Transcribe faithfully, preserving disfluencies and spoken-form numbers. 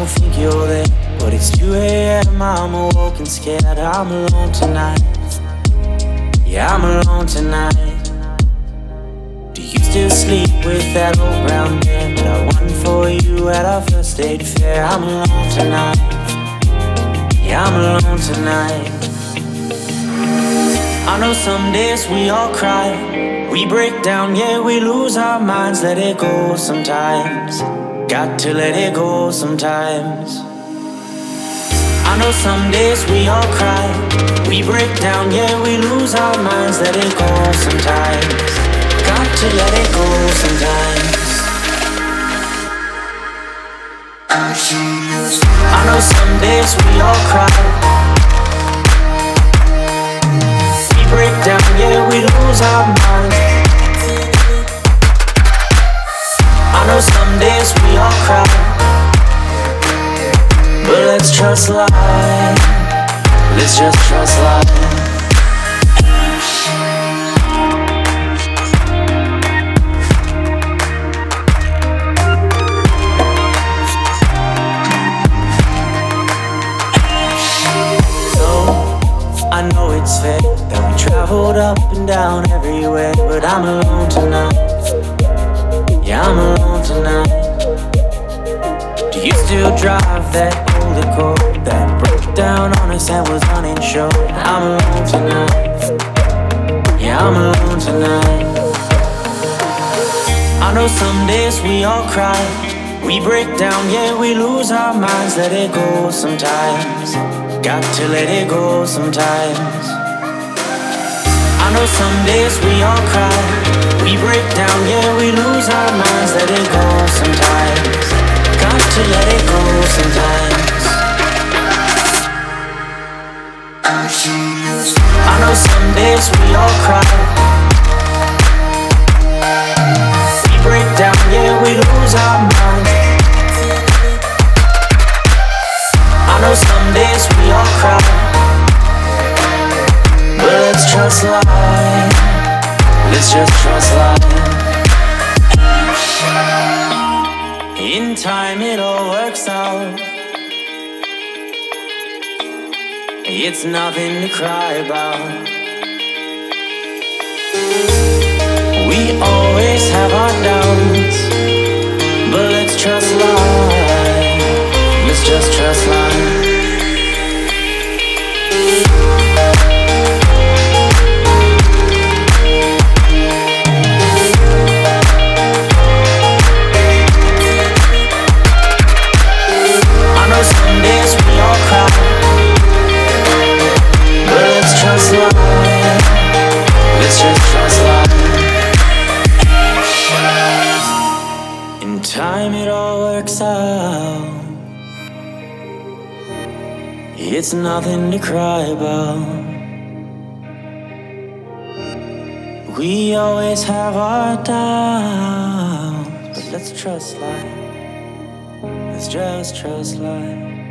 don't think you're there, but it's two a.m. I'm awoke and scared. I'm alone tonight. Yeah, I'm alone tonight. Do you still sleep with that old brown bed that I won for you at our first date fair? I'm alone tonight. Yeah, I'm alone tonight. I know some days we all cry, we break down, yeah, we lose our minds. Let it go sometimes. Got to let it go sometimes. I know some days we all cry, we break down, yeah, we lose our minds. Let it go sometimes. Got to let it go sometimes. I know some days we all cry, we break down, yeah, we lose our minds. I know some days we all cry, but let's trust life. Let's just trust life. I know it's fate that we traveled up and down everywhere, but I'm alone tonight. Yeah, I'm alone tonight. Do you still drive that old Accord that broke down on us and was uninsured? I'm alone tonight. Yeah, I'm alone tonight. I know some days we all cry, we break down, yeah, we lose our minds. Let it go sometimes. Got to let it go sometimes. I know some days we all cry, we break down, yeah, we lose our minds. Let it go sometimes. Got to let it go sometimes. I know some days we all cry, we break down, yeah, we lose our minds. I know some days we all cry, but let's trust life. Let's just trust life. In time it all works out. It's nothing to cry about. We always have our doubts, but let's trust life. Let's just trust life. I know some days we all cry, but let's trust life. Let's just trust life. In time it all works out. It's nothing to cry about. We always have our doubts, but let's trust life. Let's just trust life.